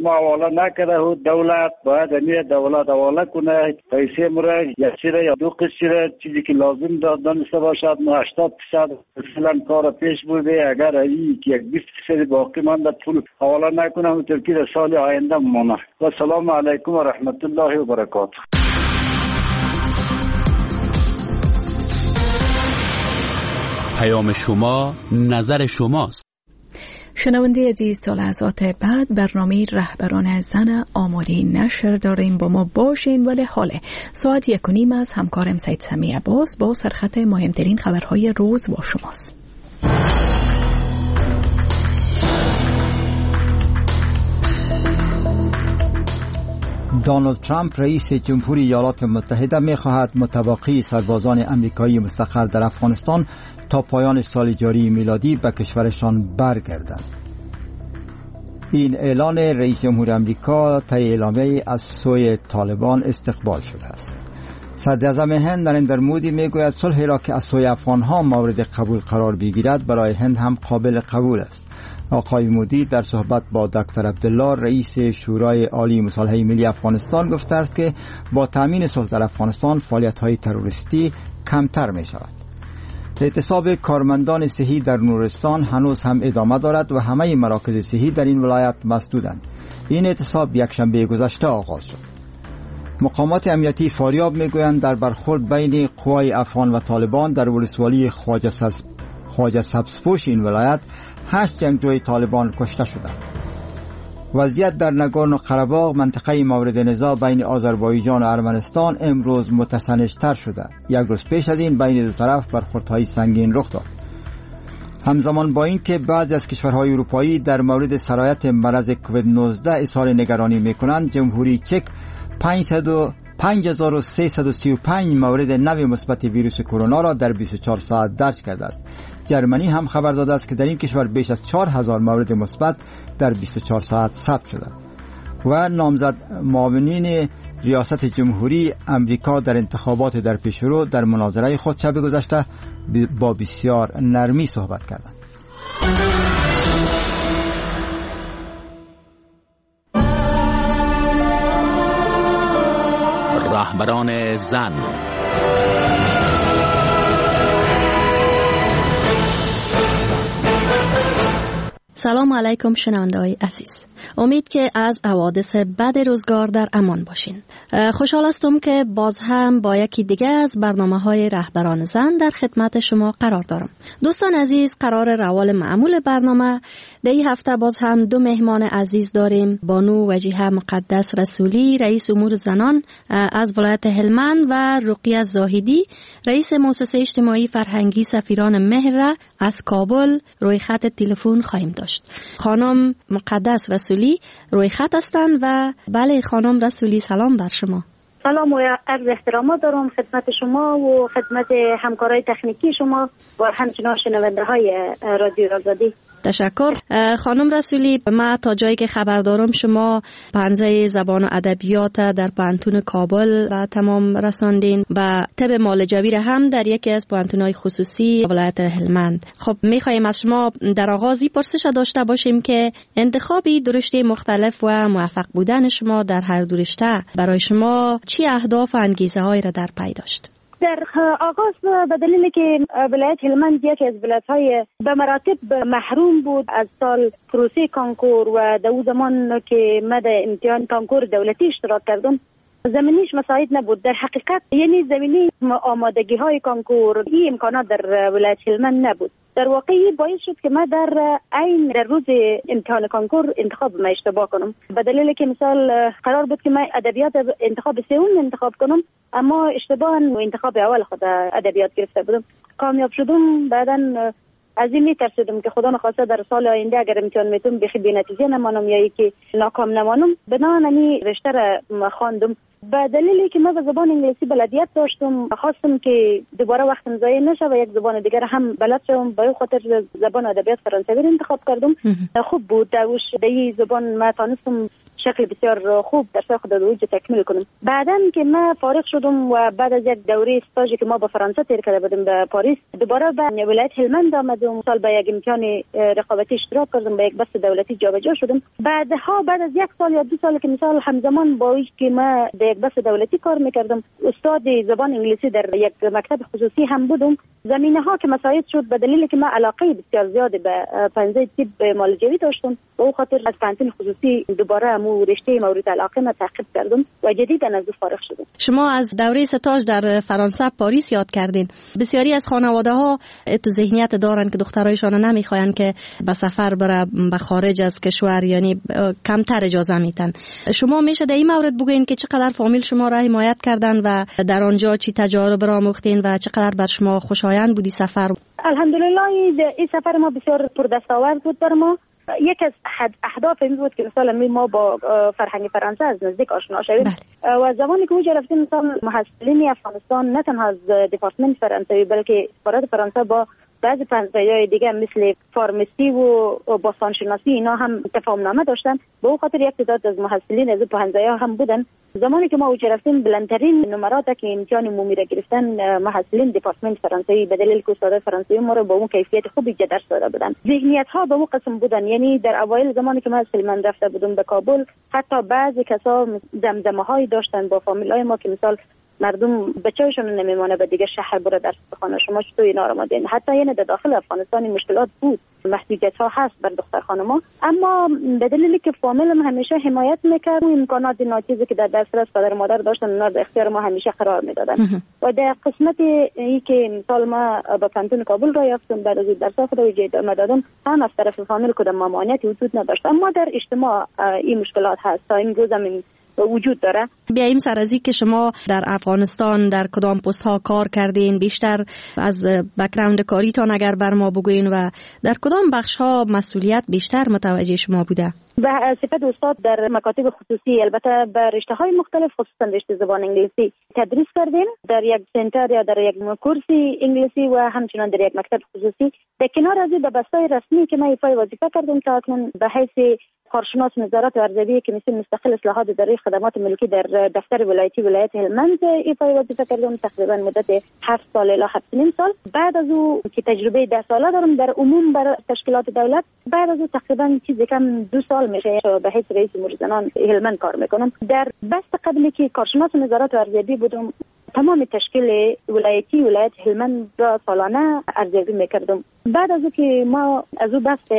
ما حواله نکرده و دولت باید این دولت حواله کنه پیسه مرا یک چیره یا دو قسطیره چیزی که لازم دانسته باشد. ما 80% مثلا کار پیش بوده، اگر این که یک 20% باقی مانده پول حواله نکنه و ترکی در سال آینده مانه. و سلام علیکم و رحمت الله و برکاته. پیام شما نظر شماست. شنونده عزیز، تا لحظات بعد برنامه رهبران زن آماده نشر داریم. با ما باشین. ولی حاله ساعت 1:30 از همکارم سید سمی عباس با سرخط مهمترین خبرهای روز با شماست. دونالد ترامپ رئیس جمهوری ایالات متحده می‌خواهد متوقی سربازان آمریکایی مستقر در افغانستان تا پایان سال جاری میلادی به کشورشان برگردند. این اعلان رئیس جمهور آمریکا طی اعلامیه‌ای از سوی طالبان استقبال شده است. صدر اعظم هند نریندر مودی میگوید صلحی را که از سوی افغان‌ها مورد قبول قرار بگیرد برای هند هم قابل قبول است. آقای مودی در صحبت با دکتر عبدالله رئیس شورای عالی مصالحه ملی افغانستان گفته است که با تامین صلح در افغانستان فعالیت‌های تروریستی کمتر می‌شود. اعتصاب کارمندان صحی در نورستان هنوز هم ادامه دارد و همه مراکز صحی در این ولایت مسدودند. این اعتصاب یکشنبه گذشته آغاز شد. مقامات امنیتی فاریاب میگویند در برخورد بین قوای افغان و طالبان در ولسوالی خواجه سبزپوش این ولایت 8 جنگجوی طالبان کشته شدند. وضعیت در ناگورنو قره‌باغ منطقه مورد نزاع بین آذربایجان و ارمنستان امروز متسنج‌تر شده. یک روز پیش از این بین دو طرف برخوردهای سنگین رخ داد. همزمان با این که بعضی از کشورهای اروپایی در مورد سرایت مرض کووید 19 اظهار نگرانی می‌کنند، جمهوری چک 5335 مورد نو مثبت ویروس کرونا را در 24 ساعت درج کرده است. جرمنی هم خبر داده است که در این کشور بیش از 4000 مورد مثبت در 24 ساعت ثبت شده. و نامزد معاونین ریاست جمهوری امریکا در انتخابات در پیشرو در مناظره خود شب گذشته با بسیار نرمی صحبت کردند. رهبران زن. سلام علیکم شنونده‌های عزیز. امید که از حوادث بد روزگار در امان باشین. خوشحال هستم که باز هم با یکی دیگه از برنامه‌های رهبران زن در خدمت شما قرار دارم. دوستان عزیز، قرار روال معمول برنامه در این هفته باز هم دو مهمان عزیز داریم. بانو وجیه مقدس رسولی، رئیس امور زنان از ولایت هلمند، و رقیه زاهدی، رئیس مؤسسه اجتماعی فرهنگی سفیران مهر از کابل روی خط تلفن خواهیم داشت. خانم مقدس رسولی روی خط هستند. و بله خانم رسولی، سلام بر شما. سلام و عرض احترامات دارم خدمت شما و خدمت همکارای تکنیکی شما و همچنان شنونده های رادیو آزادی. تشکر. خانم رسولی، ما تا جایی که خبر دارم شما پنجه زبان و ادبیات در پانتون کابل و تمام رساندین و طب معالجوی هم در یکی از پانتون‌های خصوصی ولایت هلمند. خب می‌خوایم از شما در آغازی پرسش داشته باشیم که انتخابی درشته مختلف و موفق بودن شما در هر دو رشته برای شما چی اهداف و انگیزه‌هایی را در پی داشت؟ در آغاز به دلیلی که ولایت هلمند یکی از ولایت‌های به مراتب محروم بود از سال پروسه کانکور و در اون زمان که من در امتحان کانکور دولتی اشتراک کردم زمینیش مساعد نبود. در حقیقت یعنی زمینی آمادگی‌های کانکور این امکانات در ولایت هلمند نبود. در واقع باعث شد که من در روز امتحان کانکور انتخاب ما اشتباه کنم، به دلیلی که مثال قرار بود که من ادبیات انتخاب سوم انتخاب کنم، اما اشتباها انتخاب اول خود ادبیات گرفته بودم. کامیاب شدم. بعداً از این میترسیدم که خدا نخواسته در سال آینده اگر امتحان میتونم بخی بی نتیجه نمانم یا یکی ناکام نمانم، بنابراین رشته را خواندم. به دلیلی که من به زبان انگلیسی بلدیت داشتم، خواستم که دوباره وقتم ضایع نشه و یک زبان دیگر هم بلد شم. برای خاطر زبان ادبیات فرانسوی انتخاب کردم. خوب بود. در این زبان من تونستم شکل بسیار خوب در سال خود اوج تکمیل کنم. بعداً که من فارغ شدم و بعد از یک دوره استاژی که ما به فرانسه تیر کرده بودیم به پاریس، دوباره به ولایت هلمند آمدم. سال به یک امتحان رقابتی اشتراک کردم، به یک بست دولتی جابجا شدم. بعد از یک سال یا 2 سال که مثال همزمان با اینکه که من در یک بست دولتی کار میکردم، استاد زبان انگلیسی در یک مکتب خصوصی هم بودم. زمینه ها که مساعد شد به دلیل که من علاقه بسیار زیاد به پنجه طب معالجوی داشتم، به خاطر از پانتین خصوصی دوباره مو رشته مورد علاقه ما تعقیب کردم و جدیدا از فارغ شدم. شما از دوره استاژ در فرانسه پاریس یاد کردین. بسیاری از خانواده ها تو ذهنیت دارن که دخترایشان نمیخواین که به سفر بره به خارج از کشور، یعنی کمتر اجازه میدن. شما میشه در این مورد بگین که چقدر فامیل شما را حمایت کردن و در آنجا چی تجارب را آموختین و چقدر بر شما خوشایند بودی سفر؟ الحمدلله این سفر ما بسیار پردستاورد بود بر ما. یک از اهداف این بود که مثلا ما با فرهنگ فرانسه از نزدیک آشنا شویم و زمانی که اونجا رفتیم مثلا محصلین افغانستان نه تنها از دپارتمان فرانسوی بلکه سفارت فرانسه با بعضی فرانسویای دیگه مثل فارمسی و باستانشناسی اینا هم تفاهمنامه داشتن. به اون خاطر یک تعداد از محصلین از فرانسویا هم بودن. زمانی که ما اونجا رفتیم بلندترین نمرات که امتحان عمومی را گرفتن محصلین دپارتمان فرانسوی به دلیل که استاد فرانسوی ما رو با اون کیفیت خوبی درس داده بودن. ذهنیت ها به اون قسم بودن، یعنی در اوایل زمانی که ما از سلیمان رفته بودم به کابل، حتی بعضی کسا دمدمه هایی داشتن با فامیلای ما که مثال مردم بچه‌شون نمیمونه به دیگه شهر بره درس بخونه، شما چطور اینا رو مادین. حتی یعنی در داخل افغانستان مشکلات بود، محدودیت ها هست بر دختر خانما، اما به دلیلی که فامیلم همیشه حمایت میکرد و امکانات ناچیزی که در دسترس پدر مادر داشتن اونا در اختیار ما همیشه قرار میدادن. و در قسمت ای که مثال ما با کانتون کابل را یافتم، بعد از درس خود رو ادامه دادم، هم از طرف فامیل کدام ممانعتی وجود نداشت. اما در اجتماع این مشکلات هست تا این روز هم وجود داره. بیاییم سر از که شما در افغانستان در کدام پست ها کار کردین، بیشتر از بک‌گراند کاریتان اگر بر ما بگوین و در کدام بخش ها مسئولیت بیشتر متوجه شما بوده؟ به صفت استاد در مکاتب خصوصی، البته به رشته های مختلف خصوصا رشته زبان انگلیسی تدریس کردیم در یک سنتر یا در یک کورسی انگلیسی و همچنان در یک مکتب خصوصی. در کنار از به بستای رسمی که من ایفای وظیفه کردم تا اکنون به حیث کارشناس نظارت ارزیابی کمیسیون مستقل اصلاحات اداری خدمات ملکی در دفتر ولایتی ولایت هلمند ایفای وظیفه کردم تقریبا مدت 7 سال الی 7.5 سال. بعد از او که تجربه 10 ساله دارم در عموم بر تشکیلات دولت، بعد از او تقریبا چیزی کم 2 سال میشه به حیث رئیس جمهور زنان هلمند کار میکنم. در بست قبلی که کارشناس نظارت ارزیابی بودم، تمام تشکیل ولایت هلمند را سالانه ارزیابی میکردم. بعد از که ما از او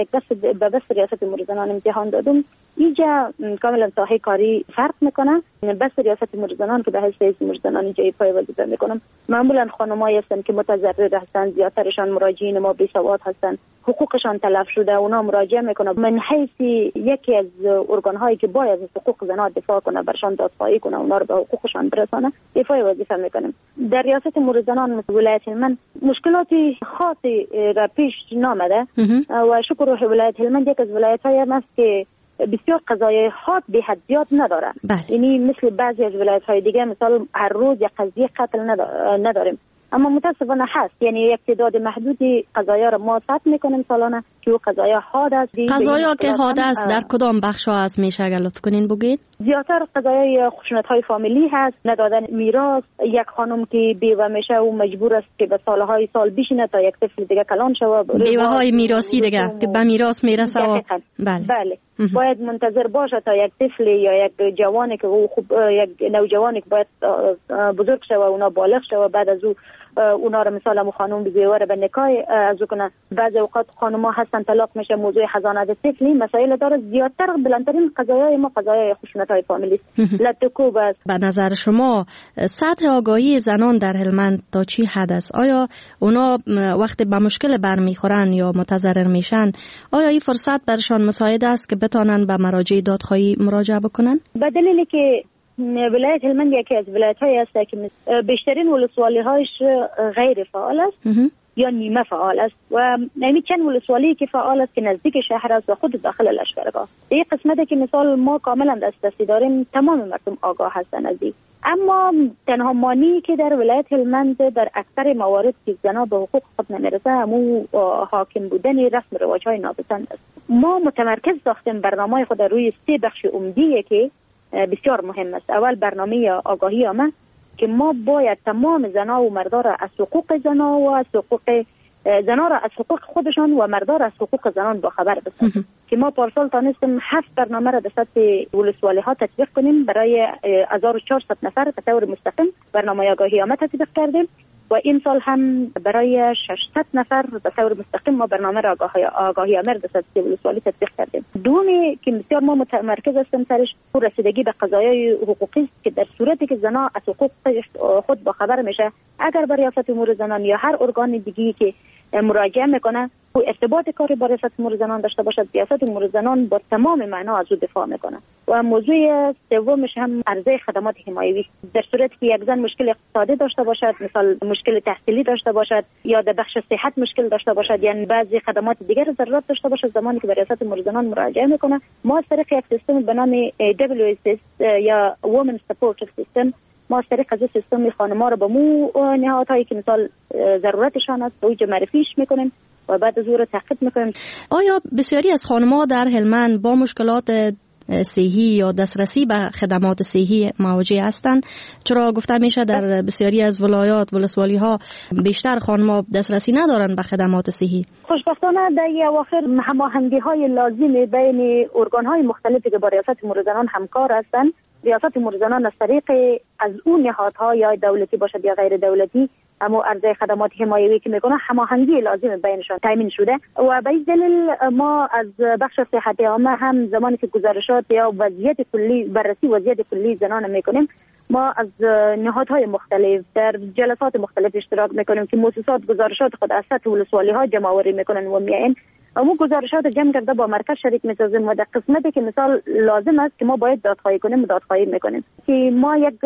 بست ریاست جمهور زنان امتحان دادم، اینجا کاملا ساحه کاری فرق میکنه. بست ریاست جمهور زنان که به حیث رئیس جمهور زنان اینجا ایفای وظیفه میکنم، معمولا خانمایی هستن که متضرر هستن، زیادترشان مراجعین ما بی‌سواد هستن، حقوقشان تلف شده، اونا مراجعه میکنه. من حیث یکی از ارگان هایی که باید از حقوق زنان دفاع کنه، برشان دادخواهی کنه، اونا رو به حقوقشان برسانه، ایفای وظیفه میکنم. در ریاست جمهور زنان ولایت هلمند مشکلاتی خاصی را پیش نامده و شکر ولایت هلمند یک از ولایت‌های است که بسیار قضایای حاد به حد زیاد نداره. یعنی مثل بعضی از ولایت‌های دیگه مثلا هر روز یک قضیه قتل نداریم، اما متاسفانه هست. یعنی یک تعداد محدودی قضایا را ما ثبت میکنیم سالانه که او قضایا حاد است. قضایا که حاد است در کدام بخش ها است میشه اگر لطف کنین بگید؟ زیادتر قضایای خشونت‌های فامیلی هست، ندادن میراث، یک خانم که بیوه میشه و مجبور است که به سالهای سال بشینه تا یک طفل دیگه کلان شود، بیوه‌های میراثی دیگه که به میراث میرسه. بله. باید منتظر باشه تا یک طفل یا یک جوانی که خوب یک نوجوانی که باید بزرگ شوه و اونا بالغ شوه، بعد از او اونا رو مثلا خانم بیواره به نکاح از کنه. بعضی اوقات خانم‌ها هستن طلاق میشه، موضوع خزانت طفلی مسائل داره. زیادتر بلندترین قضایای ما قضایای خشونت‌های فامیلی لطکوب است. به نظر شما سطح آگاهی زنان در هلمند تا چی حد است؟ آیا اونا وقتی به مشکل برمیخورن یا متضرر میشن، آیا این فرصت برشان مساعد است که بتونن به مراجع دادخواهی مراجعه بکنن؟ به دلیلی که ولایت هلمند یکی از ولایت‌هایی است که بیشترین ولسوالی‌هایش غیر فعال است یا نیمه فعال است و نمی چند ولسوالی که فعال است که نزدیک شهر است و خود داخل لشکرگاه. این قسمتی که مثال ما کاملا دسترسی داریم، تمام مردم آگاه هستند از این. اما تنها مانعی که در ولایت هلمند در اکثر موارد که زنان به حقوق خود نمیرسه همون حاکم بودن رسم رواج‌های ناپسند است. ما متمرکز ساختیم برنامه خود روی 3 بخش عمدی که بسیار مهم است. اول برنامه آگاهی عامه که ما باید تمام زنان و مردان را از حقوق زنان و از حقوق زنان را از حقوق خودشان و مردان را از حقوق زنان با خبر بسازیم که ما پارسال تانستیم 7 برنامه را در سطح ولسوالی ها تطبیق کنیم. برای 1400 نفر به طور مستقیم برنامه آگاهی عامه تطبیق کردیم و این سال هم برای 600 نفر به طور مستقیم ما برنامه را آگاهی عامه در سطح ولسوالی تطبیق کردیم. دومی که بسیار ما متمرکز هستیم سرش رسیدگی به قضایای حقوقی است که در صورتی که زنان از حقوق خود با خبر میشه، اگر با ریاست امور زنان یا هر ارگان دیگه‌ای که مراجعه میکنه و ارتباط کاری با ریاست امور زنان داشته باشد، ریاست امور زنان با تمام معنا از او دفاع میکنه. و موضوع سومش هم عرضه خدمات حمایوی. در صورتی که یک زن مشکل اقتصادی داشته باشد، مثلا مشکل تحصیلی داشته باشد یا در بخش صحت مشکل داشته باشد، یعنی بعضی خدمات دیگر ضرورت داشته باشد، زمانی که به ریاست امور زنان مراجعه میکنه، ما از طریق یک سیستم به نام WSS یا Women Supportive System، ما از طریق از سیستم خانم‌ها را به مو نهادهایی که مثال ضرورتشان است به اوجه معرفیش میکنیم و بعد از او را تعقیب میکنیم. آیا بسیاری از خانم‌ها در هلمند با مشکلات صحی یا دسترسی به خدمات صحی مواجه هستند؟ چرا گفته میشه در بسیاری از ولایات ولسوالی ها بیشتر خانم‌ها دسترسی ندارند به خدمات صحی؟ خوشبختانه در اواخر هماهنگی های لازم بین ارگان های مختلفی که با ریاست امور زنان همکار هستند، ریاست امور زنان از طریق از اون نهادها یا دولتی باشد یا غیر دولتی اما عرضه خدمات حمایوی که میکنه هماهنگی لازم بینشان تامین شده و به این دلیل ما از بخش صحت عامه هم زمانی که گزارشات یا وضعیت کلی بررسی وضعیت کلی زنان میکنیم، ما از نهادهای مختلف در جلسات مختلف اشتراک میکنیم که مؤسسات گزارشات خود از سطح ولسوالی ها جمع آوری میکنن و میاین اما گزارشات جمع کرده با مرکز شریک میسازیم و در قسمتی که مثال لازم است که ما باید دادخواهی کنیم و دادخواهی میکنیم که ما یک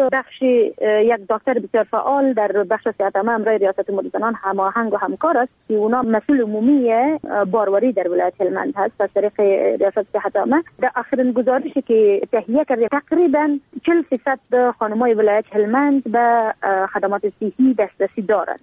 دکتر بسیار فعال در بخش صحت عامه امرای ریاست امور زنان هماهنگ و همکار است که اونا مسئول عمومی باروری در ولایت هلمند هست از طریق ریاست صحت عامه. در آخرین گزارشی که تهیه کرده تقریبا 40% خانم‌های ولایت هلمند به خدمات صحی دسترسی دارند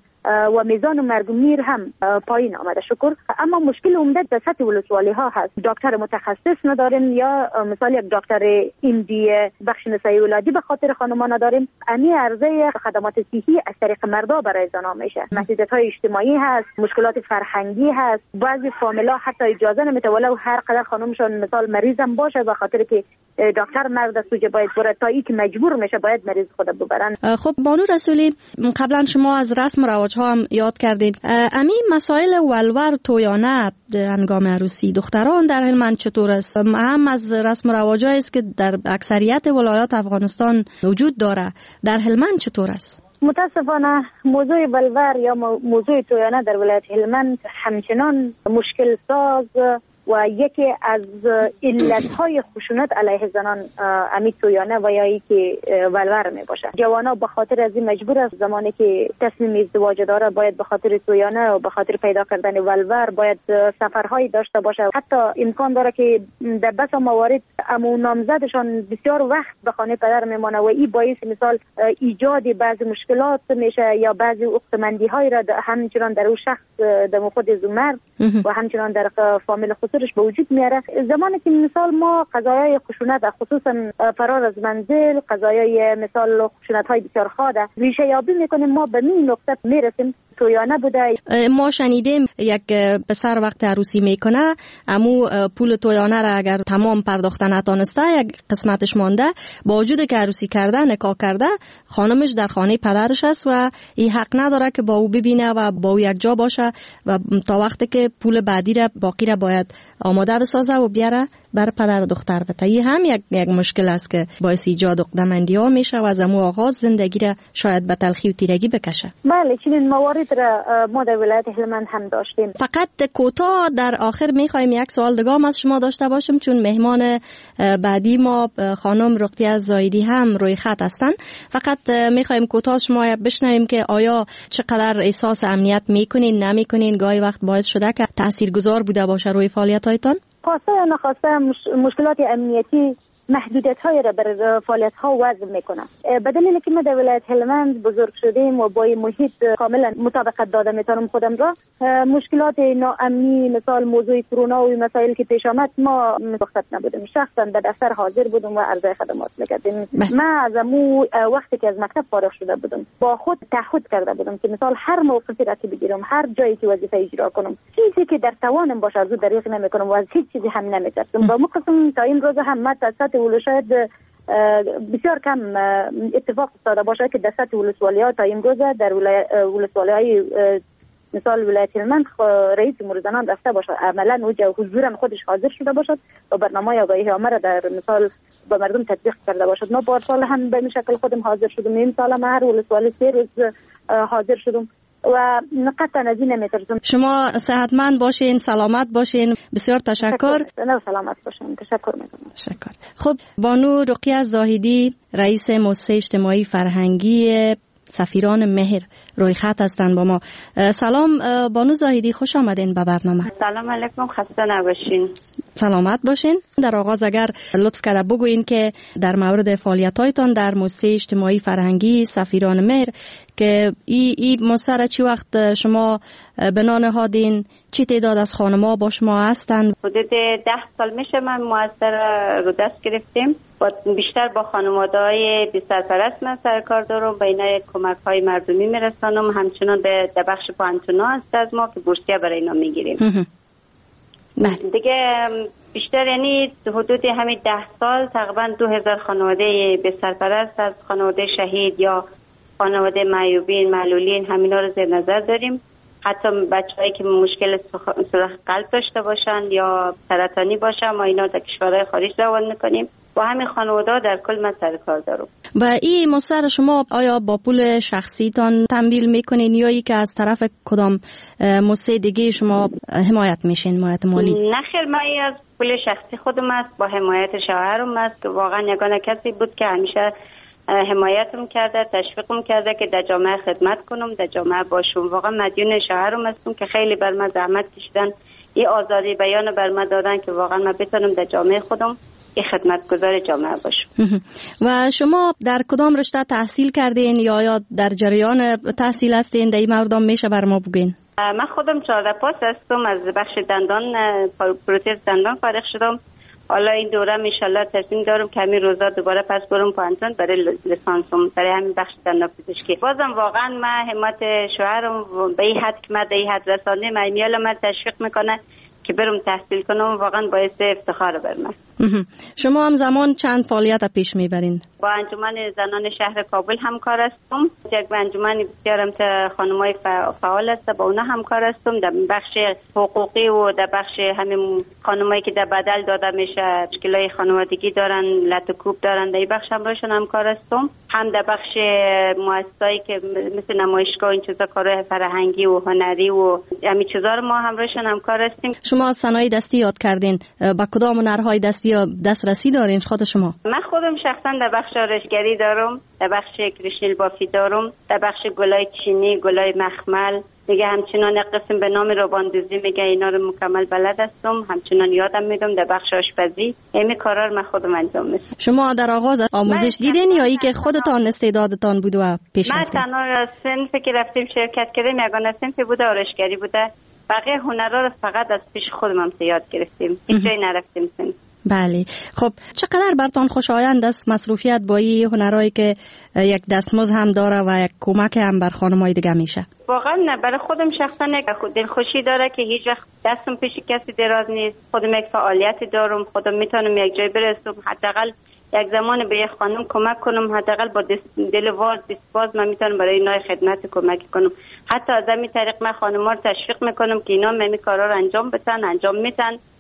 و میزان مرگ و میر هم پایین آمده شکر. اما مشکل عمده در سطح ولسوالی ها هست، دکتر متخصص نداریم یا مثلا یک دکتر ایمدی بخش نسایی ولادی به خاطر خانمان نداریم. امی عرضه خدمات صحی از طریق مردا برای زنان میشه، محدودیت‌های اجتماعی هست، مشکلات فرهنگی هست، بعضی فامیلا حتی اجازه نمیده ولو هر قدر خانمشون مثال مریض هم باشه به خاطر که دکتر مرد سوجه باید بره تا اینکه مجبور میشه باید مریض خود ببرن. خب بانو رسولی، قبلا شما از رسم رواج ها هم یاد کردید. امی مسائل ولور تویانه هنگام عروسی دختران در هلمند چطور است؟ هم از رسم رواجایی است که در اکثریت ولایات افغانستان وجود داره، در هلمند چطور است؟ متاسفانه موضوع ولور یا موضوع تویانه در ولایت هلمند همچنان مشکل ساز و یکی از علتهای خشونت علیه زنان امی تویانه و یا ای که ولور می باشه. جوانا به خاطر از این مجبور است زمانی که تصمیم ازدواج داره باید به خاطر تویانه و به خاطر پیدا کردن ولور باید سفرهایی داشته باشه. حتی امکان داره که در بس موارد امو نامزدشان بسیار وقت به خانه پدر میمانه و این باعث مثال ایجاد بعضی مشکلات میشه یا بعضی عقده‌مندی هایی را همچنان در اون شخص در خود مرد و همچنان در فامیل خودش به وجود میاره. زمانی که مثال ما قضایای خشونت خصوصا فرار از منزل، قضایای مثال خشونت های بسیار خاده ریشه یابی میکنیم، ما به این نقطه میرسیم. تویانه بوده. ما شنیدیم یک پسر وقت عروسی میکنه امو پول تویانه را اگر تمام پرداخته نتانسته یک قسمتش مانده، با وجود که عروسی کرده نکاح کرده خانمش در خانه پدرش است و این حق نداره که با او ببینه و با او یک جا باشه و تا وقتی که پول بعدی را باقی را باید آماده بسازه و بیاره بر پدر دختر بده. این هم یک مشکل است که باعث ایجاد عقده‌مندی ها میشه و از امو آغاز زندگی را شاید به تلخی و تیرگی بکشه. بله، چنین موارد را ما در ولایت هلمند هم داشتیم. فقط کوتاه در آخر میخوایم یک سوال دیگه هم از شما داشته باشیم، چون مهمان بعدی ما خانم رقیه زاهدی هم روی خط هستن. فقط میخوایم کوتاه شما بشنویم که آیا چقدر احساس امنیت میکنین نمیکنین، گاهی وقت باعث شده که تاثیرگذار بوده باشه روی فعالیت‌هایتان؟ خواسته یا نخواسته مشکلات امنیتی محدودیت‌های را بر فعالیت‌ها وضع می‌کنه. به دلیلی که ما در ولایت هلمند بزرگ شدیم و با محیط کاملا مطابقت داده می‌تونم خودم را، مشکلات ناامنی مثال موضوع کرونا و مسائلی که پیش آمد ما رخصت نبودیم، شخصا به دفتر حاضر بودم و عرضه خدمات می‌کردیم. من از امو وقتی که از مکتب فارغ شده بودم با خود تعهد کرده بودم که مثال هر موقفی را که بگیرم، هر جایی که وظیفه اجرا کنم، چیزی که در توانم باشه از دریغ نمی‌کنم و از هیچ چیزی هم نمی‌ترسم. با مقصم تا این روز هم ما ولو شاید بسیار کم اتفاق افتاده باشه که در سطح ولسوالی‌ها تا امروز در ولسوالی‌های مثال ولایت هلمند رئیس جمهور زنان رفته باشه، عملاً اوجا حضورا خودش حاضر شده باشد و برنامه آگاهی عامه را در مثال به مردم تطبیق کرده باشد. ما پارسال هم به این شکل خودم حاضر شدم، این سال ما هر ولسوالی 3 روز حاضر شدم و قطعا از این نمیترسم. شما صحتمند باشین، سلامت باشین. بسیار تشکر. نه سلامت باشین. تشکر میکنم. تشکر. خب بانو رقیه زاهدی رئیس مؤسسه اجتماعی فرهنگی سفیران مهر روی خط هستن با ما. سلام بانو زاهدی، خوش آمدین به برنامه. سلام علیکم، خسته نباشین. سلامت باشین. در آغاز اگر لطف کرده بگوین که در مورد فعالیت‌هایتان در مؤسسه اجتماعی فرهنگی سفیران مهر که این مؤسسه چی وقت شما بنا نهادین، چی تعداد از خانم‌ها با شما هستند؟ حدود 10 سال میشه من مؤسسه رو دست گرفتیم. بیشتر با خانواده‌های بی سرپرست من سرکار دارم، به اینا کمک‌های مردمی میرسانم. همچنان به بخش پانتونا هست از ما که بورسیه برای اینا میگیریم. دیگه بیشتر یعنی حدود همین 10 سال تقریبا 2000 خانواده به سرپرست از خانواده شهید یا خانواده معیوبین معلولین همینا رو زیر نظر داریم. حتی بچه‌هایی که مشکل سوراخ قلب داشته باشن یا سرطانی باشن ما اینا در کشورهای خارج روان میکنیم. با همین خانواده در کل من سر کار دارم. و این مؤسسه شما آیا با پول شخصیتان تمویل میکنین یا ای که از طرف کدام مؤسسه دیگه شما حمایت میشین، حمایت مالی؟ نه خیر، ما از پول شخصی خودم است، با حمایت شوهرم است که واقعا یگانه کسی بود که همیشه حمایتم کرده، تشویقم کرده که در جامعه خدمت کنم، در جامعه باشم. واقعا مدیون شوهرم هستم که خیلی بر من زحمت کشیدن، این آزادی بیان بر من دادن که واقعا من بتونم در جامعه خودم این خدمتگزار جامعه باشم. و شما در کدام رشته تحصیل کردین یا در جریان تحصیل هستین؟ در این مورد میشه بر ما بگین؟ من خودم 14 پاس هستم، از بخش دندان پروتز دندان فارغ شدم. حالا این دوره انشالله تصمیم دارم که همین روزا دوباره پس برم پانتون برای لیسانسم برای همین بخش دندان پزشکی. بازم واقعا من همت شوهرم به این حد که من در این حد رسانه میال من تشویق میکنه که برم تحصیل کنم، واقعا باعث افتخار بر من. شما هم زمان چند فعالیت پیش میبرین؟ با انجمن زنان شهر کابل همکار هستم. یک انجمن بسیار خانمای فعال است، با اونها همکار هستم در بخش حقوقی و در بخش همین خانمایی که در بدل داده میشه مشکلای خانوادگی دارن، لطکوب دارن، در این بخش همراهشون همکار هستم. هم در بخش مؤسساتی که مثل نمایشگاه این چیزا کارهای فرهنگی و هنری و همین چیزا رو ما همراهشون همکار هستیم. شما صنایع دستی یاد کردین، با کدام هنرهای دستی یا دسترسی دارین خود شما؟ من خودم شخصا در بخش آرایشگری دارم، در بخش کریشنیل بافی دارم، در بخش گلای چینی، گلای مخمل، دیگه همچنان یک قسم به نام روباندوزی میگه، اینا رو مکمل بلد هستم، همچنان یادم میدم. در بخش آشپزی همین کارا رو من خودم انجام میدم. شما در آغاز آموزش دیدین یا ای که خودتان استعدادتان بود و پیش رفتین؟ من تنها صنفی که رفتیم شرکت کردیم یگانه صنفی بوده آرایشگری بوده، بقیه هنرها رو فقط از پیش خودم یاد گرفتیم، هیچ جایی نرفتیم صنف. بله. خب چقدر برتان خوشایند است مصروفیت با این هنرهایی که یک دستمزد هم داره و یک کمک هم بر خانم‌های دیگه میشه؟ واقعا برای خودم شخصا یک دلخوشی داره که هیچ وقت دستم پیش کسی دراز نیست. خودم یک فعالیتی دارم، خودم میتونم یک جای برسم، حداقل یک زمان به یک خانم کمک کنم، حداقل با دل باز من میتونم برای اینا خدمت کمک کنم. حتی از همین طریق من خانم‌ها رو تشویق میکنم که اینا همین کارا رو انجام بدن، انجام میدن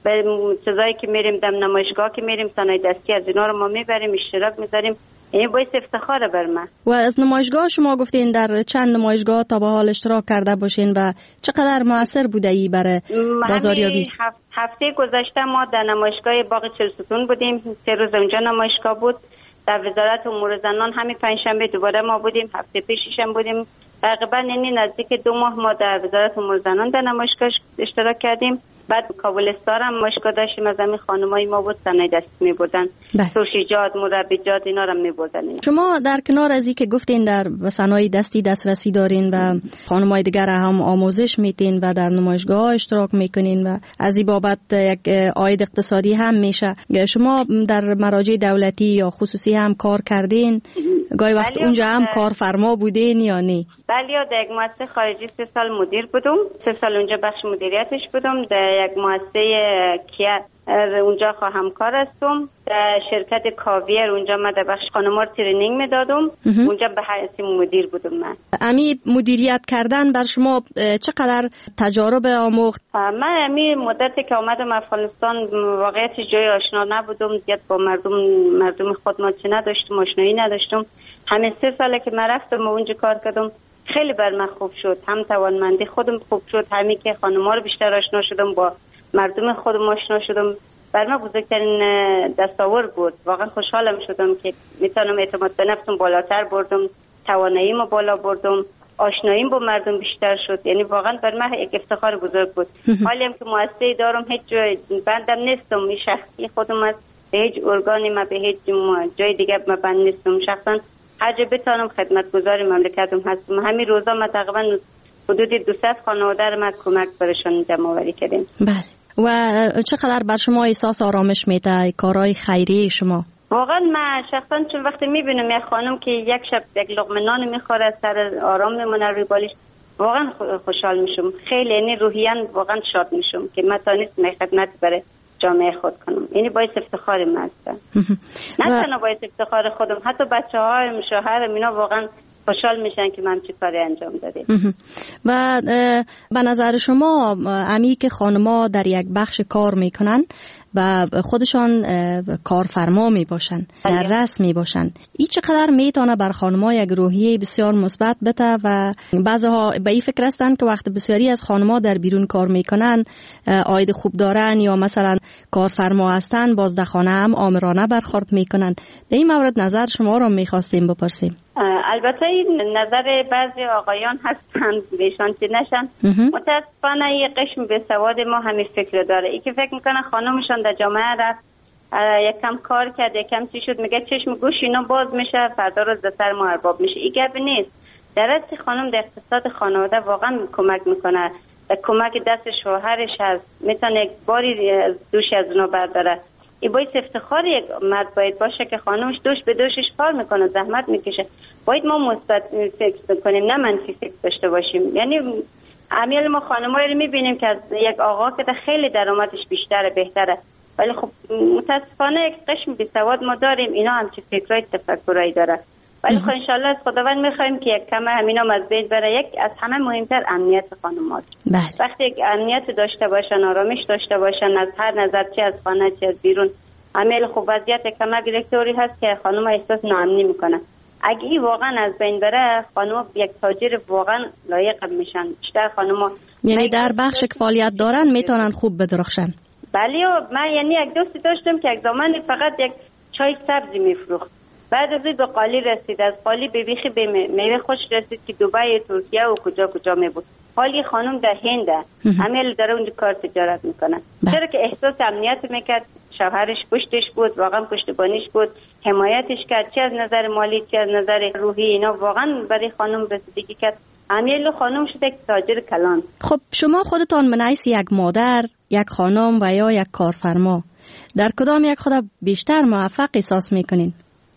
به چیزایی که میریم دم نمایشگاه که میریم صنایع دستی از اینا رو ما میبریم اشتراک میذاریم. این باعث افتخاره بر من. و از نمایشگاه شما گفتین در چند نمایشگاه تا به حال اشتراک کرده باشین و چقدر موثر بوده ای برای بازاریابی؟ هفته گذشته ما در نمایشگاه باغ چلستون بودیم، 3 روز اونجا نمایشگاه بود. در وزارت امور زنان همین پنجشنبه دوباره ما بودیم، هفته پیشش هم بودیم. تقریبا نزدیک 2 ماه ما در وزارت امور زنان در نمایشگاه اشتراک کردیم. بعد کابلستان هم نمایشگاه داشتیم، از همین خانمای ما بود صنایع دستی می‌بردن، سوشیجات، مربیجات اینا رو می‌بردن. شما در کنار از این که گفتین در صنایع دستی دسترسی دارین و خانمای دیگر هم آموزش میدین و در نمایشگاه اشتراک میکنین و از این بابت یک عاید اقتصادی هم میشه، شما در مراجع دولتی یا خصوصی هم کار کردین؟ گاهی وقت اونجا هم کارفرما بودین یا نه؟ بله، در یک مؤسسه خارجی 3 سال مدیر بودم، 3 سال اونجا بخش مدیریتش بودم. در یک مؤسسه کیا اونجا همکار هستم. در شرکت کاویر اونجا من در بخش خانم‌ها ترینینگ میدادم، اونجا به حیث مدیر بودم. من امی مدیریت کردن بر شما چقدر تجارب آموخت؟ من امی مدتی که اومدم افغانستان واقعیت جای آشنا نبودم، زیاد با مردم خود ما چی نداشتم، آشنایی نداشتم. همین 3 ساله که من رفتم و اونجا کار کردم خیلی بر من خوب شد، هم توانمندی خودم خوب شد، همین که خانم‌ها رو بیشتر آشنا شدم، با مردم خودم آشنا شدم. بر من بزرگترین دستاورد بود. واقعا خوشحالم شدم که میتونم اعتماد به نفسم بالاتر بردم، تواناییمو بالا بردم، آشناییم با مردم بیشتر شد. یعنی واقعا بر من یک افتخار بزرگ بود. حالی هم که مؤسسه دارم، هیچ جای بندم نیستم، این شخصی خودم است، به هیچ ارگانی ما به هیچ جای دیگه ما بند نیستم. شخصا هر جا بتونم خدمتگزار مملکتم هستم. همین روزا ما تقریبا حدود 200 خانواده رو ما کمک برشان جمع‌آوری کردیم. بله. و چقدر بر شما احساس آرامش میده کارهای خیریه شما؟ واقعا من شخصا چون وقتی میبینم یک خانم که یک شب یک لقمه نان میخوره، سر آرام میمونه روی بالش، واقعا خوشحال میشم. خیلی یعنی روحیاً واقعا شاد میشم که من تونستم خدمت برای جامعه خود کنم. یعنی باعث افتخار من هستم. نه تنها باعث افتخار خودم، حتی بچه‌هایم، شوهرم اینا واقعا خوشحال میشن که من چه کاری انجام دادیم. و به نظر شما امی که خانم‌ها در یک بخش کار میکنن و خودشان کارفرما می باشن، در رأس می باشن، این چقدر میتونه بر خانم‌ها یک روحیه بسیار مثبت بده؟ و بعضها به این فکر هستن که وقت بسیاری از خانم‌ها در بیرون کار میکنن عاید خوب دارن یا مثلا کارفرما هستن، بازدخانه هم آمرانه برخورد میکنن. در این مورد نظر شما را میخواستیم بپرسیم. البته نظر بعضی آقایان هستند بهشان چی نشن. متاسفانه یه قشم به سواد ما همین فکر داره، ای که فکر میکنه خانمشان در جامعه رفت یکم کار کرد، یکم چی شد، میگه چشم گوش اینا باز میشه، فردا روز در سر ما ارباب میشه. این گپ نیست. در اصل خانم در اقتصاد خانواده واقعا کمک میکنه، در کمک دست شوهرش هست، میتونه یک باری دوش از اونو برداره. این باید افتخار یک مرد باید باشه که خانمش دوش به دوشش کار میکنه، زحمت میکشه. باید ما مثبت فکر کنیم، نه منفی فکر داشته باشیم. یعنی امیال ما خانمایی رو میبینیم که از یک آقا که خیلی درآمدش بیشتره، بهتره، ولی خب متاسفانه یک قشم بیسواد ما داریم، اینا هم چه فکرای تفکرایی داره. ولی خب انشالله از خداوند میخوایم که یک کم همینا از بین بره. یک از همه مهمتر امنیت خانم‌هاست. وقتی یک امنیت داشته باشن، آرامش داشته باشن از هر نظر، چه از خانه چه از بیرون، عمل خوب وضعیت کم گرفتاری هست که خانم احساس ناامنی میکنه. اگه این واقعا از بین بره، خانم یک تاجر واقعا لایق میشن. بیشتر خانم‌ها یعنی در بخش که فعالیت دارن میتونن خوب بدرخشن. بله، من یعنی یک دوستی داشتم که یک زمانی فقط یک چای سبزی میفروخت، بعد از این به قالی رسید، از قالی به بیخی به میوه خوش رسید که دبی، ترکیه و کجا می بود. حالی خانم در هنده، همه داره اونجا کار تجارت میکنه. چرا که احساس امنیت میکرد، شوهرش پشتش بود، واقعا پشتیبانیش بود، حمایتش کرد، چه از نظر مالی چه از نظر روحی. اینا واقعا برای خانم رسیدگی کرد. امیل خانم شده یک تاجر کلان. خب شما خودتان من حیث یک مادر، یک خانم و یا یک کارفرما، در کدام یک خود بیشتر موفق احساس میکنین؟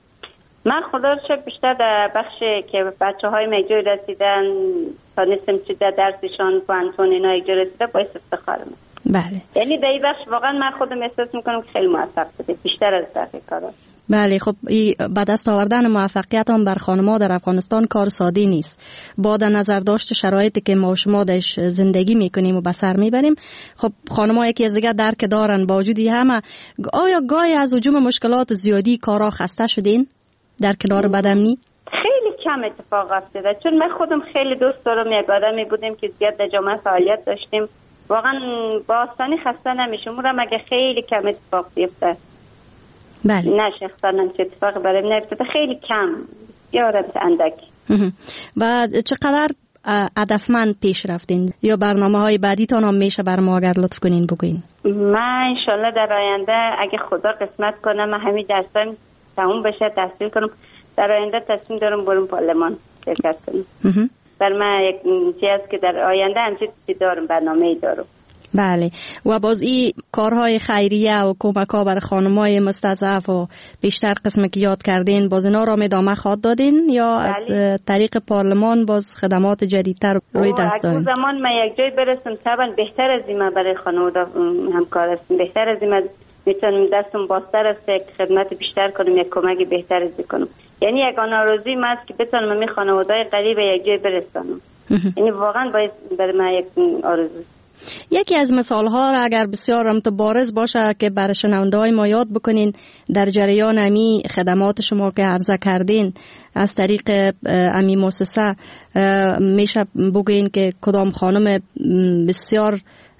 من خدا رو شکر بیشتر در بخش که بچه‌های مجبور رسیدن، تونستم چه در درسشان پانتون اینا اجرا رسیده، باعث افتخارم. بله. یعنی در این بخش واقعا من خودم احساس میکنم که خیلی موفق بوده، بیشتر از بقیه کارا. بله، خب به دست آوردن موفقیت هم بر خانم‌ها در افغانستان کار ساده نیست. با در نظر داشت شرایطی که ما و شما درش زندگی میکنیم و به سر میبریم، خب خانم‌ها یکی از دیگه درک دارن. با وجودی همه آیا گاهی از هجوم مشکلات و زیادی کارا خسته شدین در کنار بدامنی؟ خیلی کم اتفاق افتاده، چون من خودم خیلی دوست دارم. یک آدمی بودیم که زیاد در جامعه فعالیت داشتیم، واقعا با آسانی خسته نمیشم. اونم اگه خیلی کم اتفاق بیفته. بله. نه شخصا چه اتفاقی برای نیفتاده، خیلی کم، یارم اندک. و چقدر هدفمند پیش رفتین یا برنامه‌های بعدیتان هم میشه بر ما اگر لطف کنین بگوین؟ من انشالله در آینده اگه خدا قسمت کنه من همین درسام تموم بشه تحصیل کنم، در آینده تصمیم دارم برم پارلمان شرکت کنم. بر من یک چیز که در آینده همچین دارم، برنامه‌ای دارم. بله. و باز این کارهای خیریه و کمک ها برای خانمای مستضعف و بیشتر قسم که یاد کردین، باز اینا را ادامه خواهد دادین یا بله. از طریق پارلمان باز خدمات جدیدتر روی دست دارین؟ اگه زمان من یک جای برسم طبعا بهتر از این برای خانواده همکار هستم، بهتر از این میتونم دستم بازتر است یک خدمت بیشتر کنم، یک کمک بهتر از کنم. یعنی یک آرزوی من است که بتونم می خانواده‌های غریب یک جای برسونم. یعنی واقعا باید برای من یک آرزو. یکی از مثال ها را اگر بسیار متبارز باشه که برای شنونده های ما یاد بکنین در جریان امی خدمات شما که عرضه کردین از طریق امی مؤسسه، میشه بگوین که کدام خانم بسیار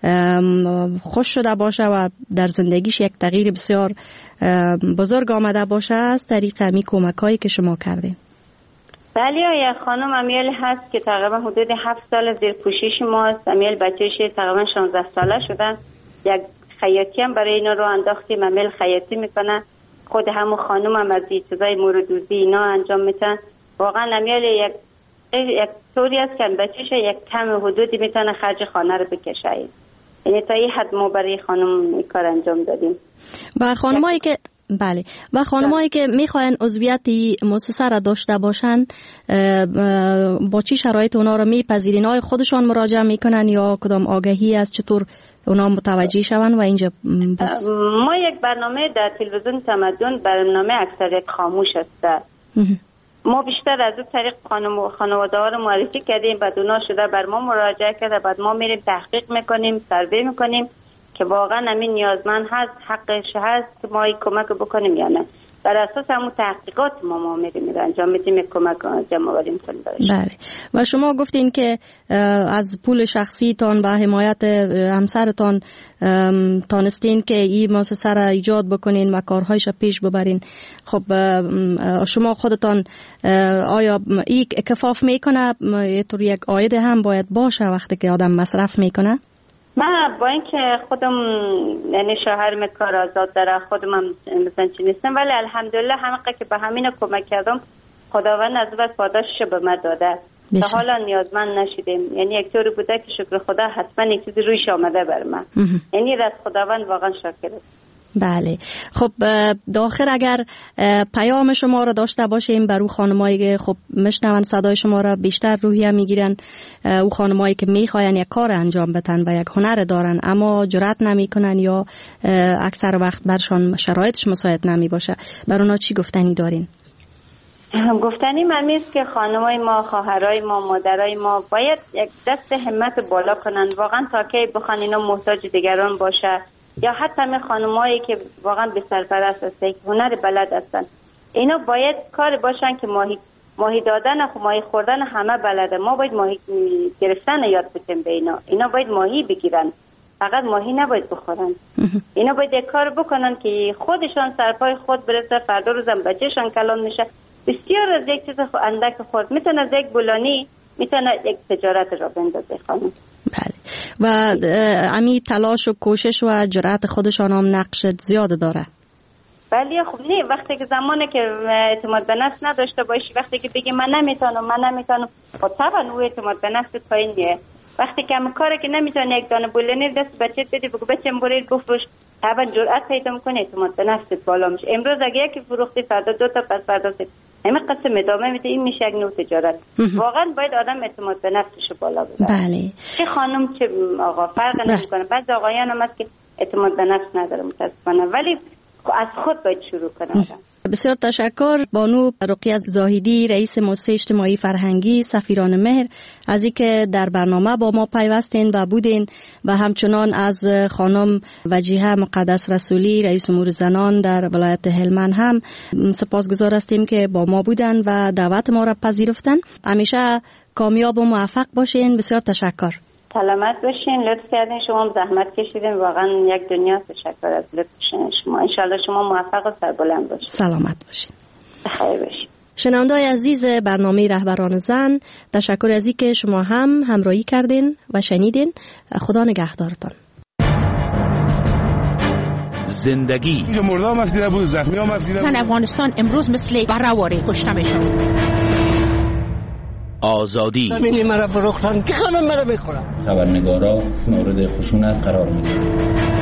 خوش شده باشه و در زندگیش یک تغییر بسیار بزرگ آمده باشه از طریق امی کمک هایی که شما کردین؟ بله، یک خانم امیل هست که تقریبا حدود 7 سال زیر پوشش ماست. امیل بچه‌ش تقریبا 16 ساله شدن. یک خیاطی هم برای اینا رو انداختیم، امیل خیاطی میکنه. خود همون خانم هم از چیزای موردوزی اینا انجام میتن. واقعا امیل یک طوری است که بچه‌ش یک کم حدودی میتونه خرج خانه رو بکشه. یعنی تا این حد ما برای خانم این کار انجام دادیم. و خانمایی که بله، و خانمایی که میخواین عضویت مؤسسه را داشته باشن با چی شرایط اونا رو میپذیرین؟ آیا خودشان مراجعه میکنن یا کدام آگهی از چطور اونا متوجه شون؟ و اینجا ما یک برنامه در تلویزیون تمدن، برنامه اکثریت خاموش است. ما بیشتر از اون طریق خانواده ها رو معرفی کردیم، بعد اونا شده بر ما مراجعه کرده، بعد ما میریم تحقیق میکنیم، سروی میکنیم که واقعا همین نیازمند هست، حقش هست که ما کمک بکنیم یا نه. بر اساس همون تحقیقات ما میریم انجام میدیم، کمک جمع آوری میکنیم. بله. و شما گفتین که از پول شخصیتان و حمایت همسرتان تانستین که این مؤسسه را ایجاد بکنین و کارهایش پیش ببرین. خب شما خودتان آیا این کفاف میکنه؟ یه طور یک عاید هم باید باشه وقتی که آدم مصرف میکنه؟ من با اینکه خودم یعنی شوهرم کار آزاد داره، خودم هم مثلا چی نیستم، ولی الحمدلله همه که به همین کمک کردم خداوند از بس پاداشش به من داده. تا حالا نیازمند نشدیم. یعنی یک طوری بوده که شکر خدا حتما یک چیزی رویش آمده بر من. یعنی از خداوند واقعا شاکرم. بله. خب داخل اگر پیام شما را داشته باشیم برای خانمایی که خب میشنون صدای شما را بیشتر روحیه میگیرن، او خانمایی که میخواین یک کار انجام بدن و یک هنر دارن اما جرأت نمیکنن یا اکثر وقت برشان شرایطش مساعد نمی باشه، بر اونا چی گفتنی دارین؟ گفتنی من است که خانمای ما، خواهرای ما، مادرای ما باید یک دست همت بالا کنن، واقعا تا کی بخوان اینا محتاج دیگران باشه، یا حتی همه خانمایی که واقعا به سرپرست هستن، هنر بلد هستن، اینا باید کار باشن که ماهی دادن و ماهی خوردن همه بلده. ما باید ماهی گرفتن یاد بدیم به اینا باید ماهی بگیرن، فقط ماهی نباید بخورن. اینا باید یک کار بکنن که خودشان سرپای خود برسه، فردا روزم بچه‌شان کلان میشه. بسیار از یک چیز اندک خورد میتونه از یک بولانی میتونه یک تجارت را بندازه خانم. بله. و امی تلاش و کوشش و جرأت خودشان هم نقش زیاد داره. بله. خب نه، وقتی که زمانی که اعتماد به نفس نداشته باشی، وقتی که بگی من نمیتونم، خب طبعا او اعتماد به نفس پایینه. وقتی که هم کاری که نمیتونی یک دانه بولنی دست بچت بدی بگو بچم برید بفروش، طبعا جرأت پیدا میکنه، اعتماد به نفست بالا میشه. امروز اگه یکی فروختی فردا دو تا، پس فردا سه، همین قسم ادامه میده، این میشه یک نوع تجارت. واقعا باید آدم اعتماد به نفسش بالا ببره. بله. چه خانم چه آقا فرق نمیکنه. بعضی آقایان هم هست که اعتماد به نفس نداره متاسفانه، ولی از خود باید شروع کنه. بسیار تشکر بانو رقیه زاهدی، رئیس مؤسسه اجتماعی فرهنگی سفیران مهر، از اینکه در برنامه با ما پیوستین و بودین، و همچنان از خانم وجیحه مقدس رسولی، رئیس امور زنان در ولایت هلمند هم سپاسگزار هستیم که با ما بودن و دعوت ما را پذیرفتن. همیشه کامیاب و موفق باشین. بسیار تشکر. سلامت باشین، لطف کردین، شما هم زحمت کشیدین، واقعا یک دنیا تشکر از لطفشون شما. انشالله شما موفق و سربلند باشین. سلامت باشین. بخیر باشین. شنونده‌های عزیز برنامه رهبران زن، تشکر از اینکه شما هم همراهی کردین و شنیدین. خدا نگهدارتان. زندگی مردا مفیده بود، زخمی ها مفیده بود. زن افغانستان امروز مثل برآواره کشته میشن. آزادی همینی مرا فروختن که همه مرا میخورن. خبرنگارا مورد خشونت قرار میگیرن.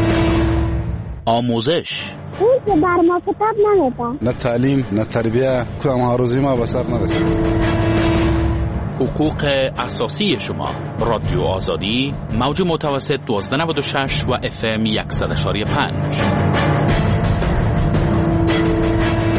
آموزش اون که بر ما کتاب نمیدن. نه تعلیم نه تربیه، کدام هاروزی ما به سر نرسید. حقوق اساسی شما. رادیو آزادی، موج متوسط 1296 و FM 100.5.